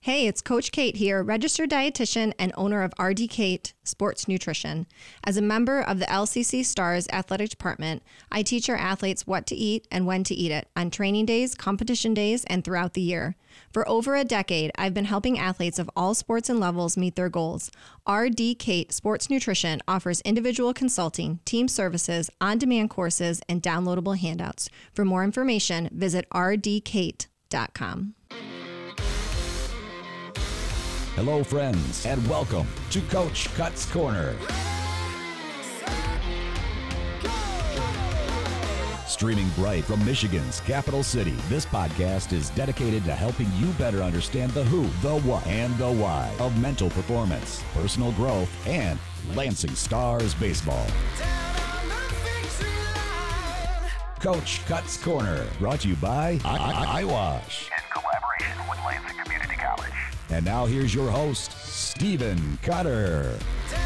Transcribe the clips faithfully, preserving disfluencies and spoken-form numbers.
Hey, it's Coach Kate here, registered dietitian and owner of R D Kate Sports Nutrition. As a member of the L C C Stars Athletic Department, I teach our athletes what to eat and when to eat it on training days, competition days, and throughout the year. For over a decade, I've been helping athletes of all sports and levels meet their goals. R D Kate Sports Nutrition offers individual consulting, team services, on-demand courses, and downloadable handouts. For more information, visit r d kate dot com. Hello, friends, and welcome to Coach Cut's Corner. Streaming bright from Michigan's capital city, this podcast is dedicated to helping you better understand the who, the what, and the why of mental performance, personal growth, and Lansing Stars baseball. Coach Cut's Corner, brought to you by I- I- iWash. In collaboration with Lansing Community College. And now here's your host, Stephen Cutter.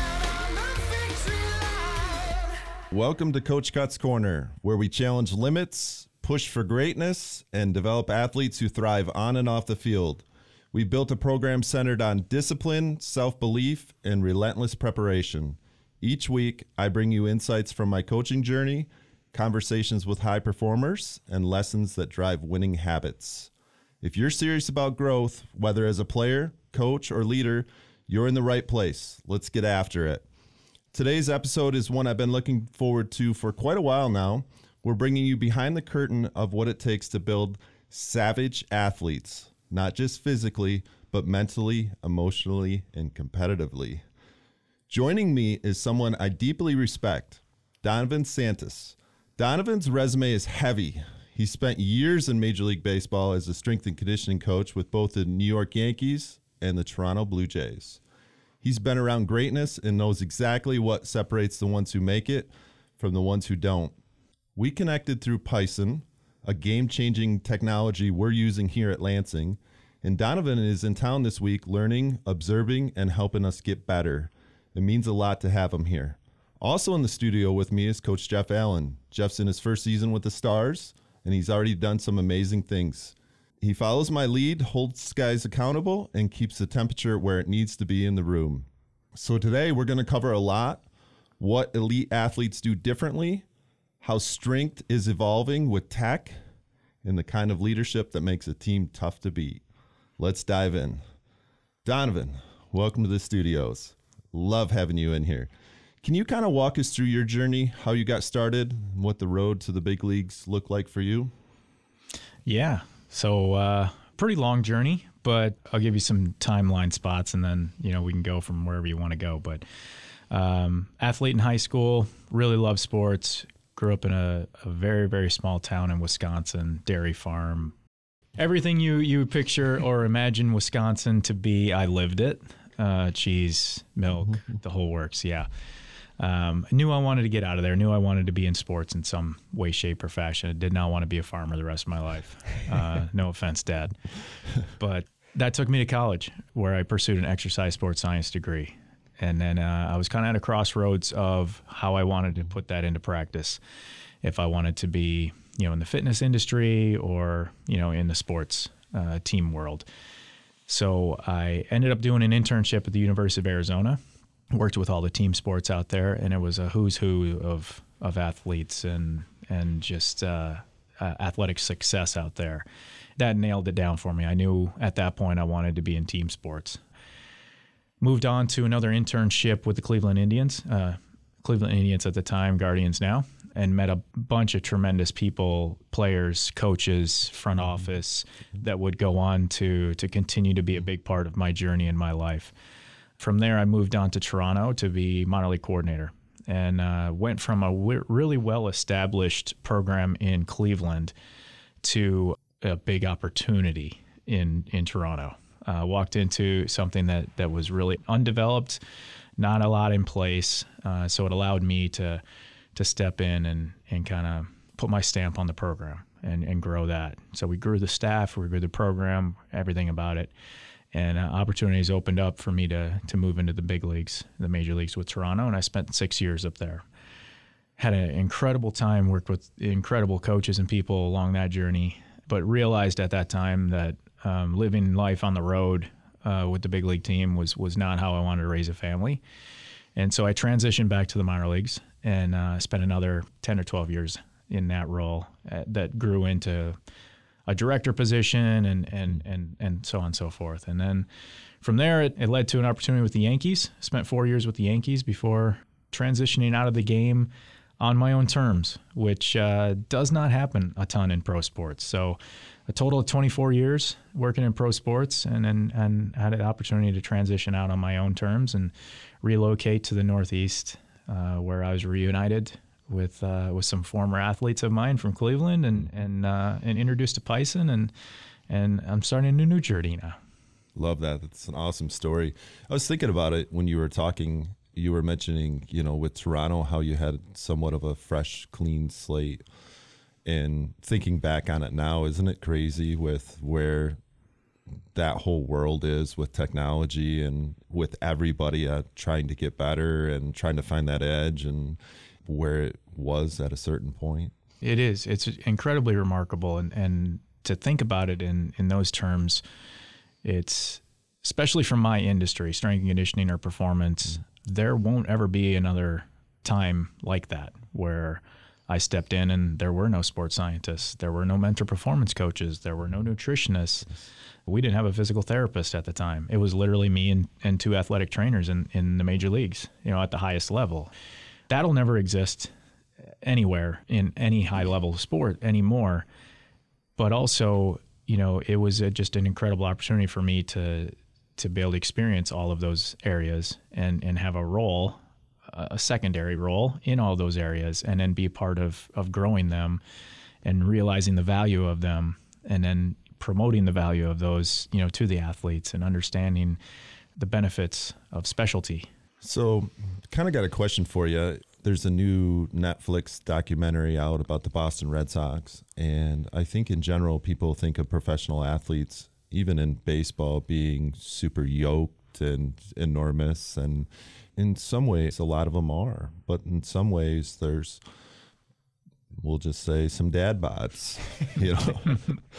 Welcome to Coach Cut's Corner, where we challenge limits, push for greatness, and develop athletes who thrive on and off the field. We built a program centered on discipline, self-belief, and relentless preparation. Each week, I bring you insights from my coaching journey, conversations with high performers, and lessons that drive winning habits. If you're serious about growth, whether as a player, coach, or leader, you're in the right place. Let's get after it. Today's episode is one I've been looking forward to for quite a while now. We're bringing you behind the curtain of what it takes to build savage athletes, not just physically, but mentally, emotionally, and competitively. Joining me is someone I deeply respect, Donovan Santos. Donovan's resume is heavy. He spent years in Major League Baseball as a strength and conditioning coach with both the New York Yankees and the Toronto Blue Jays. He's been around greatness and knows exactly what separates the ones who make it from the ones who don't. We connected through Python, a game-changing technology we're using here at Lansing, and Donovan is in town this week learning, observing, and helping us get better. It means a lot to have him here. Also in the studio with me is Coach Jeff Allen. Jeff's in his first season with the Stars, and he's already done some amazing things. He follows my lead, holds guys accountable, and keeps the temperature where it needs to be in the room. So today we're going to cover a lot: what elite athletes do differently, how strength is evolving with tech, and the kind of leadership that makes a team tough to beat. Let's dive in. Donovan, welcome to the studios. Love having you in here. Can you kind of walk us through your journey, how you got started, and what the road to the big leagues looked like for you? Yeah, so uh, pretty long journey, but I'll give you some timeline spots, and then you know we can go from wherever you want to go. But um, athlete in high school, really loved sports. Grew up in a, a very very small town in Wisconsin, dairy farm. Everything you you picture or imagine Wisconsin to be, I lived it. Uh, cheese, milk, the whole works. Yeah. Um, I knew I wanted to get out of there. I knew I wanted to be in sports in some way, shape, or fashion. I did not want to be a farmer the rest of my life. Uh, no offense, Dad. But that took me to college, where I pursued an exercise sports science degree. And then uh, I was kind of at a crossroads of how I wanted to put that into practice. If I wanted to be, you know, in the fitness industry or, you know, in the sports uh, team world. So I ended up doing an internship at the University of Arizona. Worked with all the team sports out there, and it was a who's who of of athletes and and just uh, uh, athletic success out there. That nailed it down for me. I knew at that point I wanted to be in team sports. Moved on to another internship with the Cleveland Indians, uh, Cleveland Indians at the time, Guardians now, and met a bunch of tremendous people, players, coaches, front office, that would go on to to continue to be a big part of my journey in my life. From there, I moved on to Toronto to be minor league coordinator, and uh, went from a w- really well-established program in Cleveland to a big opportunity in in Toronto. Uh, walked into something that, that was really undeveloped, not a lot in place, uh, so it allowed me to to step in and, and kind of put my stamp on the program and, and grow that. So we grew the staff, we grew the program, everything about it. And uh, opportunities opened up for me to to move into the big leagues, the major leagues with Toronto, and I spent six years up there. Had an incredible time, worked with incredible coaches and people along that journey, but realized at that time that um, living life on the road uh, with the big league team was was not how I wanted to raise a family. And so I transitioned back to the minor leagues and uh, spent another ten or twelve years in that role uh, that grew into a director position and and and and so on and so forth. And then from there, it, it led to an opportunity with the Yankees. Spent four years with the Yankees before transitioning out of the game on my own terms, which uh, does not happen a ton in pro sports. So a total of twenty-four years working in pro sports, and and, and had an opportunity to transition out on my own terms and relocate to the Northeast, uh, where I was reunited with uh, with some former athletes of mine from Cleveland, and and uh, and introduced to Payson, and and I'm starting a new journey now. Love that. That's an awesome story. I was thinking about it when you were talking. You were mentioning, you know, with Toronto, how you had somewhat of a fresh, clean slate. And thinking back on it now, isn't it crazy with where that whole world is with technology and with everybody uh, trying to get better and trying to find that edge, and where it was at a certain point? It is. It's incredibly remarkable. And, and to think about it in, in those terms, it's, especially from my industry, strength and conditioning or performance, mm-hmm. there won't ever be another time like that where I stepped in and there were no sports scientists, there were no mental performance coaches, there were no nutritionists. We didn't have a physical therapist at the time. It was literally me and, and two athletic trainers in, in the major leagues, you know, at the highest level. That'll never exist anywhere in any high level sport anymore. But also, you know, it was a, just an incredible opportunity for me to to be able to experience all of those areas and, and have a role, a secondary role in all those areas, and then be part of, of growing them and realizing the value of them, and then promoting the value of those, you know, to the athletes and understanding the benefits of specialty. So kind of got a question for you. There's a new Netflix documentary out about the Boston Red Sox. And I think in general, people think of professional athletes, even in baseball, being super yoked and enormous. And in some ways, a lot of them are. But in some ways, there's, we'll just say, some dad bods, you know.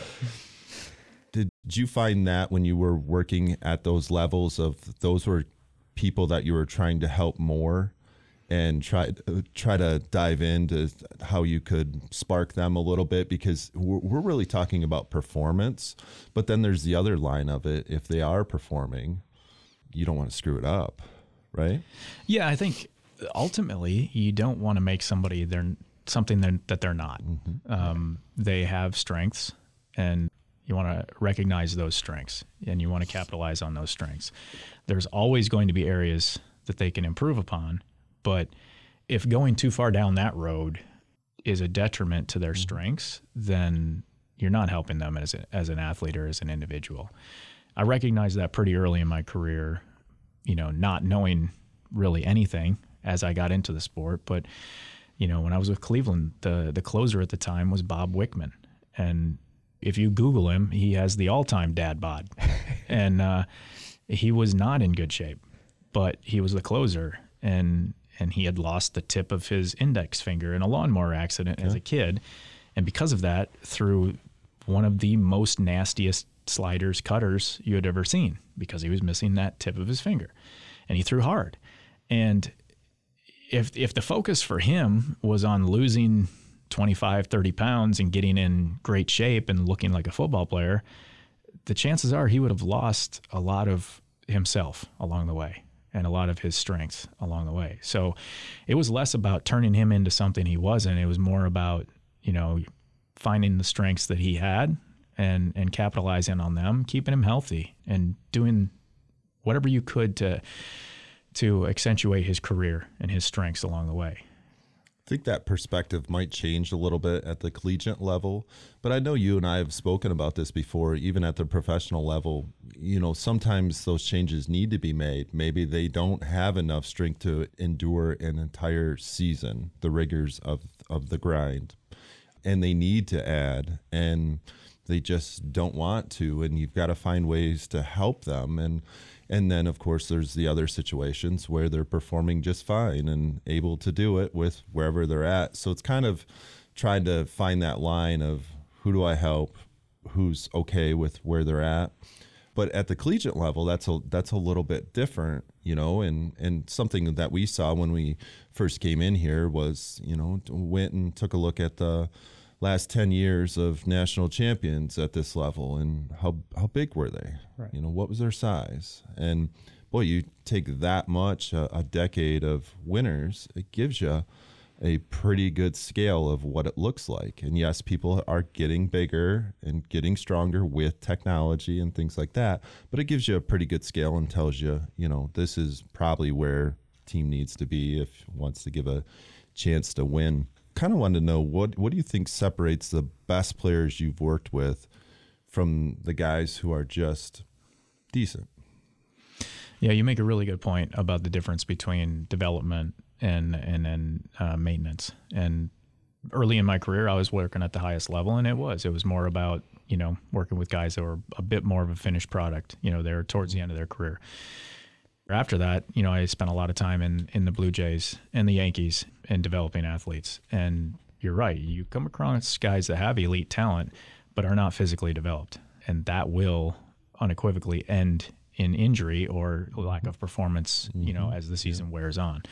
Did you find that when you were working at those levels of those were people that you were trying to help more and try, try to dive into how you could spark them a little bit? Because we're, we're really talking about performance, but then there's the other line of it. If they are performing, you don't want to screw it up, right? Yeah, I think ultimately you don't want to make somebody they're something they're, that they're not. Mm-hmm. Um, they have strengths, and you want to recognize those strengths, and you want to capitalize on those strengths. There's always going to be areas that they can improve upon, but if going too far down that road is a detriment to their mm-hmm. strengths, then you're not helping them as a, as an athlete or as an individual. I recognized that pretty early in my career, you know, not knowing really anything as I got into the sport. But, you know, when I was with Cleveland, the the closer at the time was Bob Wickman. And if you Google him, he has the all-time dad bod. and uh, he was not in good shape, but he was the closer. And and he had lost the tip of his index finger in a lawnmower accident okay. as a kid. And because of that, threw one of the most nastiest sliders, cutters you had ever seen, because he was missing that tip of his finger. And he threw hard. And if if the focus for him was on losing twenty-five, thirty pounds and getting in great shape and looking like a football player, the chances are he would have lost a lot of himself along the way and a lot of his strengths along the way. So it was less about turning him into something he wasn't. It was more about, you know, finding the strengths that he had and, and capitalizing on them, keeping him healthy, and doing whatever you could to to accentuate his career and his strengths along the way. I think that perspective might change a little bit at the collegiate level, but I know you and I have spoken about this before, even at the professional level. You know, sometimes those changes need to be made. Maybe they don't have enough strength to endure an entire season, the rigors of, of the grind, and they need to add, and they just don't want to, and you've got to find ways to help them. And And then, of course, there's the other situations where they're performing just fine and able to do it with wherever they're at. So it's kind of trying to find that line of who do I help, who's okay with where they're at. But at the collegiate level, that's a that's a little bit different, you know, and, and something that we saw when we first came in here was, you know, went and took a look at the last ten years of national champions at this level and how how big were they? Right. You know, what was their size? And boy, you take that much, a, a decade of winners, it gives you a pretty good scale of what it looks like. And yes, people are getting bigger and getting stronger with technology and things like that, but it gives you a pretty good scale and tells you, you know, this is probably where team needs to be if it wants to give a chance to win. Kind of wanted to know, what what do you think separates the best players you've worked with from the guys who are just decent? Yeah, you make a really good point about the difference between development and and then uh, maintenance. And early in my career, I was working at the highest level, and it was it was more about, you know, working with guys that were a bit more of a finished product. You know, they were towards the end of their career. After that, you know, I spent a lot of time in in the Blue Jays and the Yankees and developing athletes. And you're right, you come across guys that have elite talent but are not physically developed, and that will unequivocally end in injury or lack of performance, you know, as the season wears on.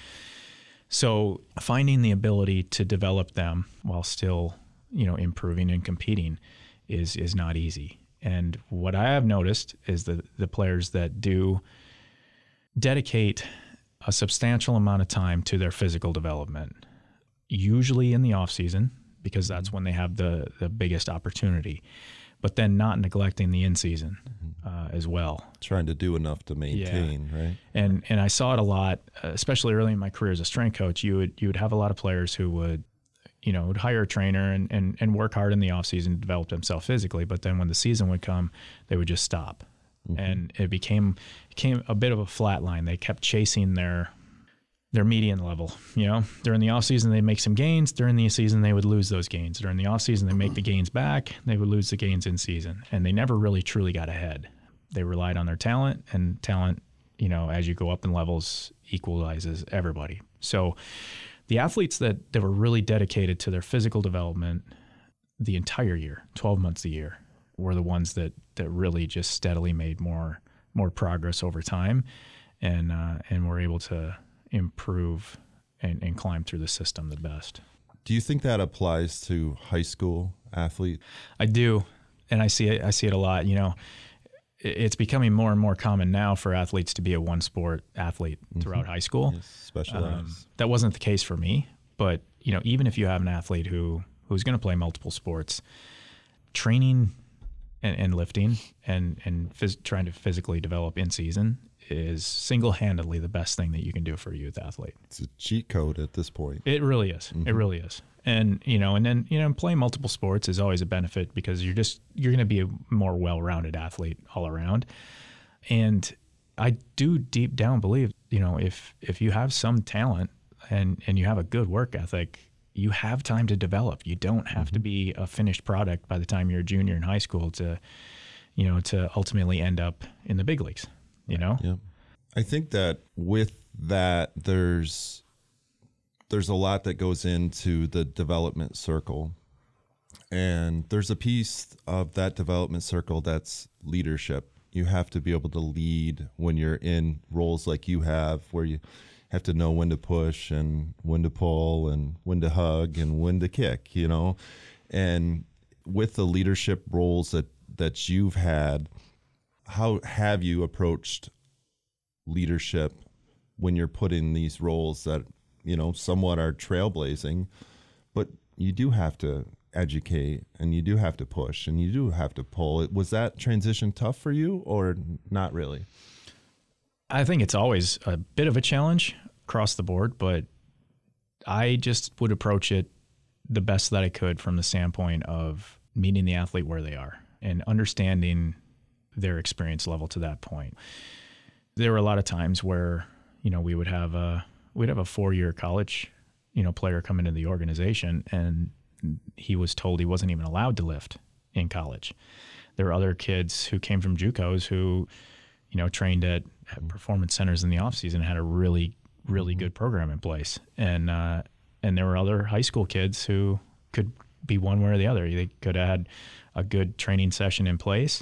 So finding the ability to develop them while still, you know, improving and competing is is not easy. And what I have noticed is that the players that do dedicate a substantial amount of time to their physical development, usually in the off season, because that's when they have the, the biggest opportunity, but then not neglecting the in season uh, as well. Trying to do enough to maintain, yeah. Right? And and I saw it a lot, especially early in my career as a strength coach. You would you would have a lot of players who would, you know, would hire a trainer and, and, and work hard in the off season to develop themselves physically, but then when the season would come, they would just stop. Mm-hmm. And it became became a bit of a flat line. They kept chasing their their median level. You know, during the off season they make some gains. During the season they would lose those gains. During the off season they make the gains back. They would lose the gains in season, and they never really truly got ahead. They relied on their talent, and talent, you know, as you go up in levels, equalizes everybody. So the athletes that that were really dedicated to their physical development the entire year, twelve months a year, were the ones that that really just steadily made more more progress over time, and uh, and were able to improve and, and climb through the system the best. Do you think that applies to high school athletes? I do, and I see it. I see it a lot. You know, it's becoming more and more common now for athletes to be a one sport athlete mm-hmm. throughout high school. Yes, specialized. Um, that wasn't the case for me, but you know, even if you have an athlete who who's going to play multiple sports, training and, and lifting and and phys- trying to physically develop in season is single-handedly the best thing that you can do for a youth athlete. It's a cheat code at this point. It really is. Mm-hmm. It really is. And, you know, and then, you know, playing multiple sports is always a benefit because you're just, you're going to be a more well-rounded athlete all around. And I do deep down believe, you know, if, if you have some talent and, and you have a good work ethic, you have time to develop. You don't have mm-hmm. to be a finished product by the time you're a junior in high school to, you know, to ultimately end up in the big leagues. You know? Yeah. I think that with that, there's there's a lot that goes into the development circle. And there's a piece of that development circle that's leadership. You have to be able to lead when you're in roles like you have, where you have to know when to push and when to pull and when to hug and when to kick, you know? And with the leadership roles that, that you've had, how have you approached leadership when you're put in these roles that, you know, somewhat are trailblazing, but you do have to educate and you do have to push and you do have to pull? Was that transition tough for you or not really? I think it's always a bit of a challenge across the board, but I just would approach it the best that I could from the standpoint of meeting the athlete where they are and understanding their experience level to that point. There were a lot of times where, you know, we would have a we'd have a four-year college, you know, player come into the organization and he was told he wasn't even allowed to lift in college. There were other kids who came from JUCOs who, you know, trained at, at performance centers in the off season and had a really, really good program in place. And uh, and there were other high school kids who could be one way or the other. They could have had a good training session in place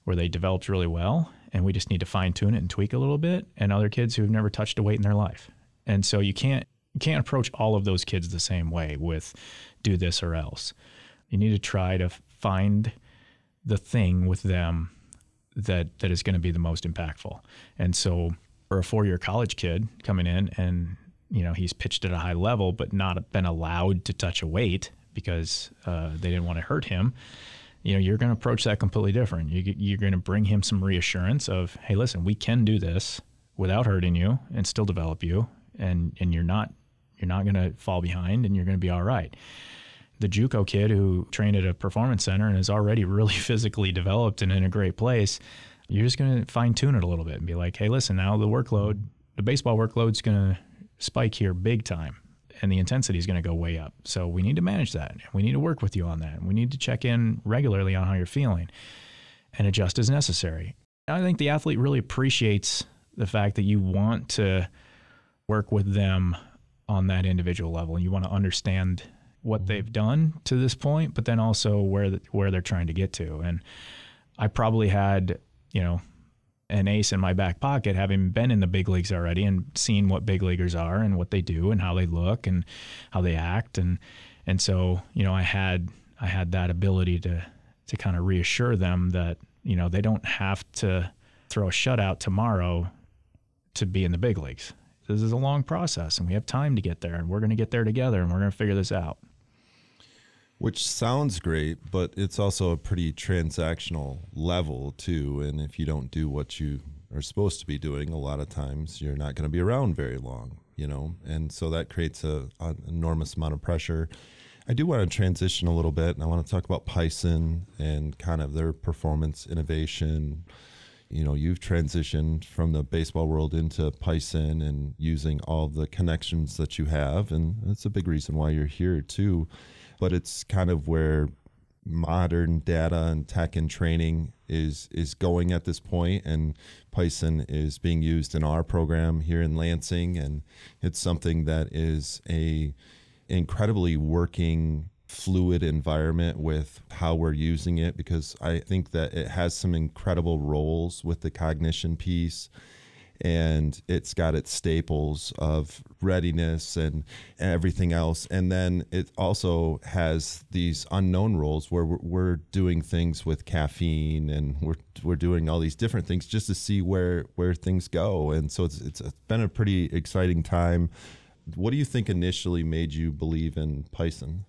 where they developed really well, and we just need to fine tune it and tweak a little bit, and other kids who've never touched a weight in their life. And so you can't you can't approach all of those kids the same way with do this or else. You need to try to find the thing with them that that is going to be the most impactful. And so for a four-year college kid coming in and, you know, he's pitched at a high level but not been allowed to touch a weight because uh, they didn't want to hurt him, you know, you're going to approach that completely different. You, you're going to bring him some reassurance of, hey, listen, we can do this without hurting you and still develop you, and and you're not you're not going to fall behind, and you're going to be all right. The JUCO kid who trained at a performance center and is already really physically developed and in a great place, you're just going to fine tune it a little bit and be like, hey, listen, now the workload, the baseball workload's going to spike here big time, and the intensity is going to go way up. So we need to manage that. We need to work with you on that. We need to check in regularly on how you're feeling and adjust as necessary. I think the athlete really appreciates the fact that you want to work with them on that individual level, and you want to understand what they've done to this point, but then also where the, where they're trying to get to. And I probably had, you know, an ace in my back pocket, having been in the big leagues already and seen what big leaguers are and what they do and how they look and how they act. And, and so, you know, I had, I had that ability to, to kind of reassure them that, you know, they don't have to throw a shutout tomorrow to be in the big leagues. This is a long process, and we have time to get there, and we're going to get there together, and we're going to figure this out. Which sounds great, but it's also a pretty transactional level too. And if you don't do what you are supposed to be doing, a lot of times you're not going to be around very long, you know? And so that creates a, an enormous amount of pressure. I do want to transition a little bit, and I want to talk about Pison and kind of their performance innovation. You know, you've transitioned from the baseball world into Pison and using all the connections that you have, and that's a big reason why you're here too. But it's kind of where modern data and tech and training is is going at this point, and Pison is being used in our program here in Lansing, and it's something that is a incredibly working, fluid environment with how we're using it, because I think that it has some incredible roles with the cognition piece, and it's got its staples of readiness and everything else. And then it also has these unknown roles where we're, we're doing things with caffeine, and we're we're doing all these different things just to see where where things go. And so it's it's been a pretty exciting time. What do you think initially made you believe in Pison?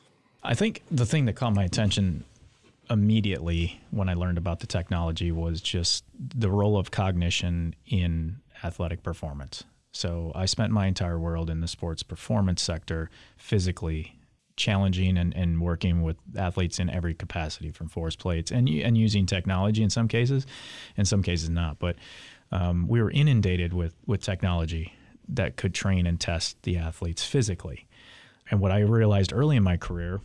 I think the thing that caught my attention immediately when I learned about the technology was just the role of cognition in athletic performance. So I spent my entire world in the sports performance sector, physically challenging and, and working with athletes in every capacity, from force plates and and using technology in some cases, in some cases not. But um, we were inundated with with technology that could train and test the athletes physically. And what I realized early in my career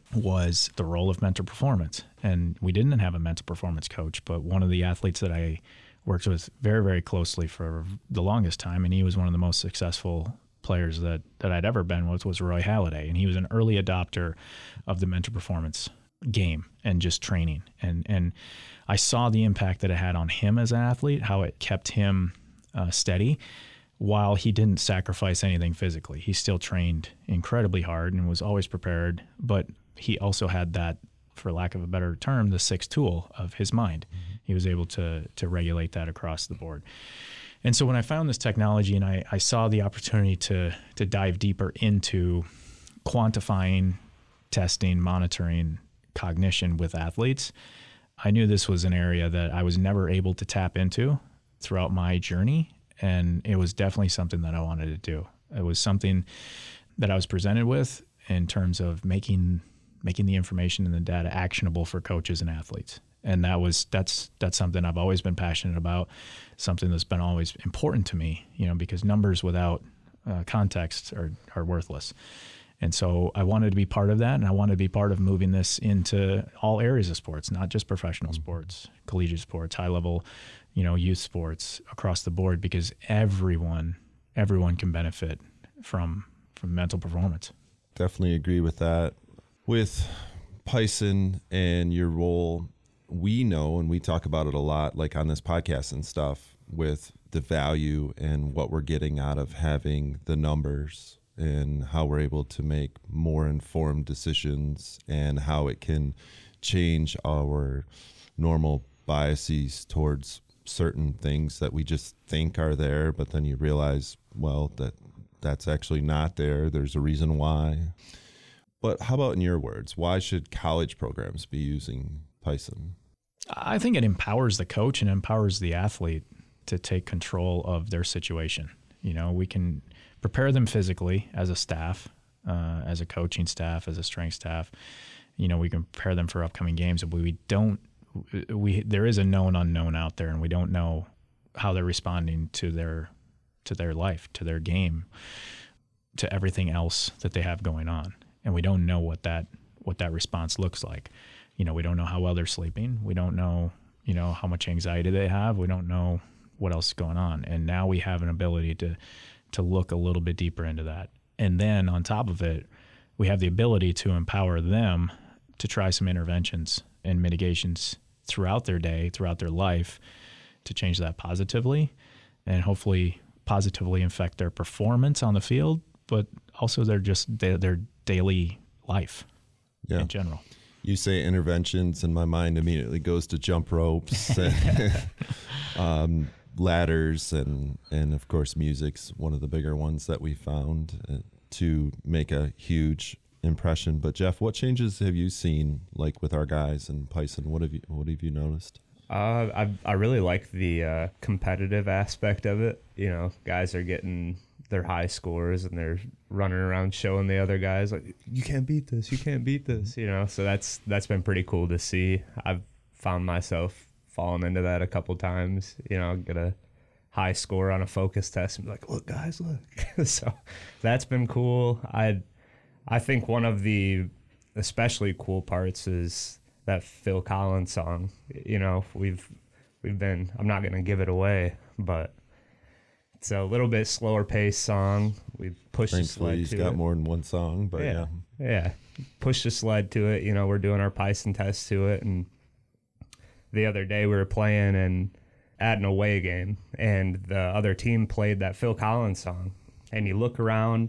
was the role of mental performance. And we didn't have a mental performance coach, but one of the athletes that I worked with very, very closely for the longest time, and he was one of the most successful players that, that I'd ever been with, was Roy Halladay. And he was an early adopter of the mental performance game and just training. And, and I saw the impact that it had on him as an athlete, how it kept him uh, steady, while he didn't sacrifice anything physically. He still trained incredibly hard and was always prepared, but he also had that, for lack of a better term, the sixth tool of his mind. Mm-hmm. He was able to to regulate that across the board. And so when I found this technology and I, I saw the opportunity to to dive deeper into quantifying, testing, monitoring cognition with athletes, I knew this was an area that I was never able to tap into throughout my journey. And it was definitely something that I wanted to do. It was something that I was presented with in terms of making making the information and the data actionable for coaches and athletes. And that was that's that's something I've always been passionate about, something that's been always important to me, you know, because numbers without uh, context are, are worthless. And so I wanted to be part of that, and I wanted to be part of moving this into all areas of sports, not just professional sports, collegiate sports, high level, you know, youth sports, across the board, because everyone, everyone can benefit from from mental performance. Definitely agree with that. With Pison and your role, we know, and we talk about it a lot, like on this podcast and stuff, with the value and what we're getting out of having the numbers and how we're able to make more informed decisions and how it can change our normal biases towards certain things that we just think are there, but then you realize, well, that that's actually not there. There's a reason why. But how about in your words, why should college programs be using Pyson? I think it empowers the coach and empowers the athlete to take control of their situation. You know, we can prepare them physically as a staff, uh, as a coaching staff, as a strength staff. You know, we can prepare them for upcoming games, but we don't, we, there is a known unknown out there, and we don't know how they're responding to their, to their life, to their game, to everything else that they have going on. And we don't know what that, what that response looks like. You know, we don't know how well they're sleeping. We don't know, you know, how much anxiety they have. We don't know what else is going on. And now we have an ability to, to look a little bit deeper into that. And then on top of it, we have the ability to empower them to try some interventions and mitigations throughout their day, throughout their life, to change that positively and hopefully positively affect their performance on the field, but also their just their, their daily life yeah. in general. You say interventions, and my mind immediately goes to jump ropes, and, um, ladders, and and of course music's one of the bigger ones that we found uh, to make a huge impression. But Jeff, what changes have you seen, like with our guys in Pyson? What have you What have you noticed? Uh, I I really like the uh, competitive aspect of it. You know, guys are getting their high scores and they're running around showing the other guys like, you can't beat this, you can't beat this, you know. So that's that's been pretty cool to see. I've found myself falling into that a couple times, you know, get a high score on a focus test and be like, look guys, look. So that's been cool. I I think one of the especially cool parts is that Phil Collins song. You know, we've we've been, I'm not gonna give it away, but it's a little bit slower paced song. We've pushed the sled he's to got it. more than one song, but yeah. yeah. Yeah. Pushed the sled to it. You know, we're doing our Pyson test to it. And the other day we were playing and at an away game, and the other team played that Phil Collins song. And you look around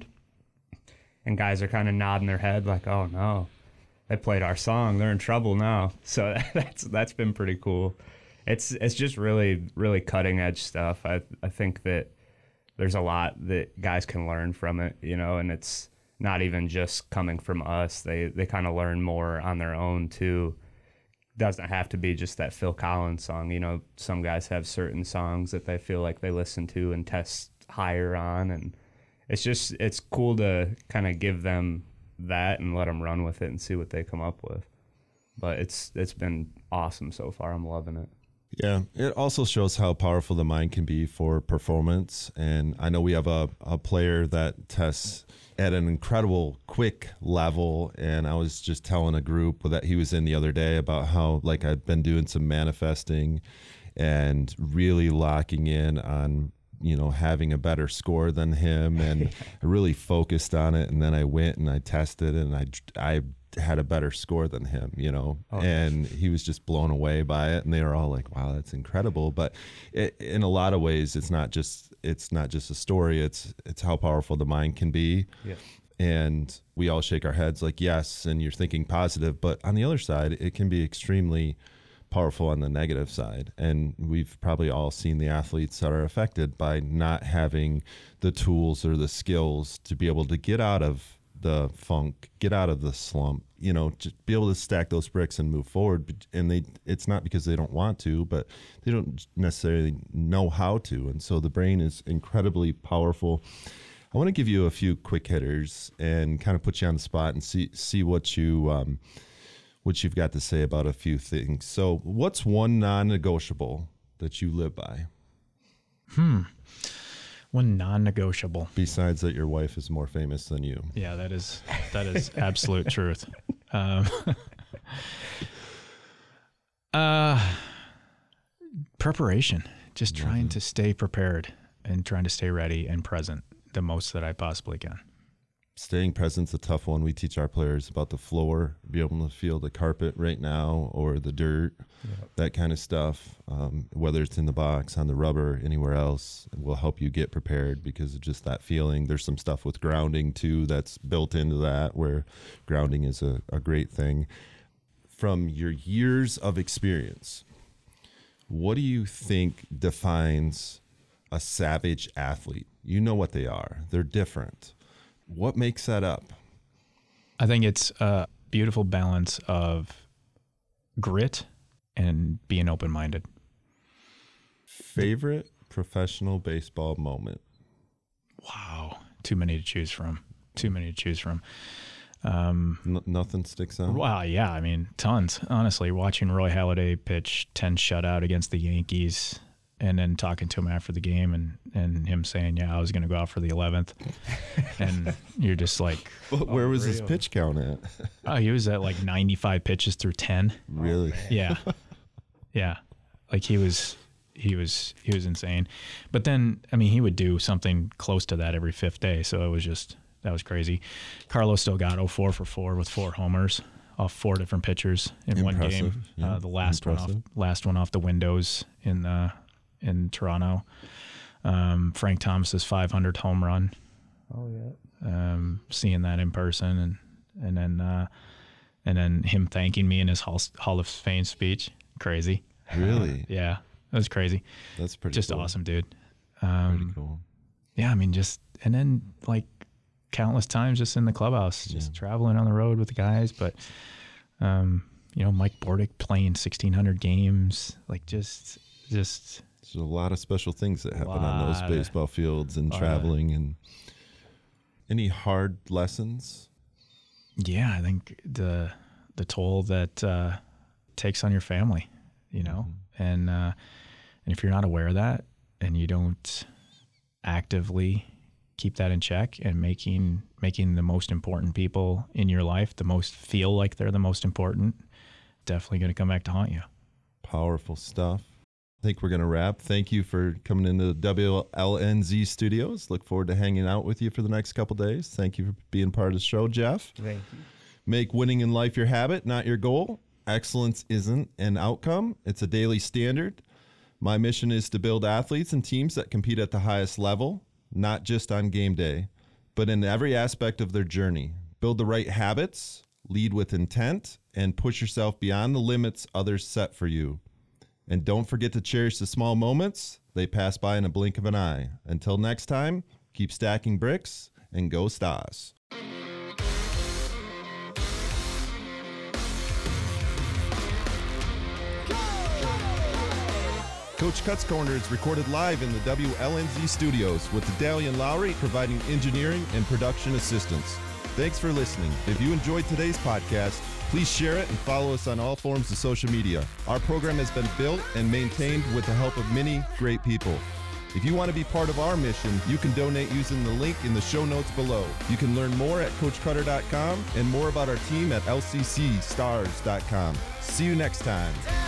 and guys are kind of nodding their head like, oh no, they played our song. They're in trouble now. So that's that's been pretty cool. It's it's just really, really cutting edge stuff. I I think that there's a lot that guys can learn from it, you know, and it's not even just coming from us. They they kind of learn more on their own too. Doesn't have to be just that Phil Collins song. You know, some guys have certain songs that they feel like they listen to and test higher on, and it's just it's cool to kind of give them that and let them run with it and see what they come up with. But it's it's been awesome so far. I'm loving it. Yeah, it also shows how powerful the mind can be for performance. And I know we have a, a player that tests at an incredible quick level. And I was just telling a group that he was in the other day about how, like, I've been doing some manifesting and really locking in on, you know, having a better score than him. And I really focused on it. And then I went and I tested and I, I had a better score than him, you know, oh. and he was just blown away by it. And they were all like, wow, that's incredible. But it, in a lot of ways, it's not just, it's not just a story. It's, it's how powerful the mind can be. Yeah. And we all shake our heads like, yes. And you're thinking positive, but on the other side, it can be extremely powerful on the negative side. And we've probably all seen the athletes that are affected by not having the tools or the skills to be able to get out of the funk, get out of the slump, you know, just be able to stack those bricks and move forward. And they, it's not because they don't want to, but they don't necessarily know how to. And so the brain is incredibly powerful. I want to give you a few quick hitters and kind of put you on the spot and see, see what you, um, what you've got to say about a few things. So what's one non-negotiable that you live by? Hmm. One non-negotiable. Besides that your wife is more famous than you. Yeah, that is that is absolute truth. Um, uh, preparation. Just trying mm-hmm. to stay prepared and trying to stay ready and present the most that I possibly can. Staying present's a tough one. We teach our players about the floor, be able to feel the carpet right now or the dirt, yep. that kind of stuff. Um, whether it's in the box, on the rubber, anywhere else, will help you get prepared because of just that feeling. There's some stuff with grounding too that's built into that, where grounding is a, a great thing. From your years of experience, what do you think defines a savage athlete? You know what they are. They're different. What makes that up? I think it's a beautiful balance of grit and being open-minded. Favorite professional baseball moment? Wow. Too many to choose from. Too many to choose from. Um, N- nothing sticks out? Wow, yeah. I mean, tons. Honestly, watching Roy Halladay pitch ten shutout against the Yankees and then talking to him after the game and, and him saying, yeah, I was going to go out for the eleventh. And you're just like. But where was his pitch count at? Oh, he was at like ninety-five pitches through ten. Really? Oh, yeah. Yeah. Like he was, he was, he was insane. But then, I mean, he would do something close to that every fifth day. So it was just, that was crazy. Carlos Delgado, four for four with four homers off four different pitchers in Impressive. one game. Yeah. Uh, the last Impressive. one off, last one off the windows in the, in Toronto. Um, Frank Thomas's five hundredth home run. Oh yeah. Um, seeing that in person and, and then, uh, and then him thanking me in his Hall, Hall of Fame speech. Crazy. Really? Yeah. That was crazy. That's pretty Just cool. awesome, dude. Um, Pretty cool. Yeah. I mean, just, and then like countless times just in the clubhouse, just Yeah. traveling on the road with the guys. But, um, you know, Mike Bordick playing sixteen hundred games, like just, just, There's a lot of special things that happen on those Lot. baseball fields and Lot. traveling. And any hard lessons? yeah, I think the, the toll that, uh, takes on your family, you know, Mm-hmm. and, uh, and if you're not aware of that and you don't actively keep that in check and making, making the most important people in your life, the most feel like they're the most important, definitely going to come back to haunt you. Powerful stuff. I think we're going to wrap. Thank you for coming into the W L N Z studios. Look forward to hanging out with you for the next couple days. Thank you for being part of the show, Jeff. Thank you. Make winning in life your habit, not your goal. Excellence isn't an outcome. It's a daily standard. My mission is to build athletes and teams that compete at the highest level, not just on game day, but in every aspect of their journey. Build the right habits, lead with intent, and push yourself beyond the limits others set for you. And don't forget to cherish the small moments. They pass by in a blink of an eye. Until next time, keep stacking bricks and go Stars. Coach Cuts Corner is recorded live in the W L N Z studios with Dedalia Lowry providing engineering and production assistance. Thanks for listening. If you enjoyed today's podcast, please share it and follow us on all forms of social media. Our program has been built and maintained with the help of many great people. If you want to be part of our mission, you can donate using the link in the show notes below. You can learn more at coach cutter dot com and more about our team at L C C stars dot com. See you next time.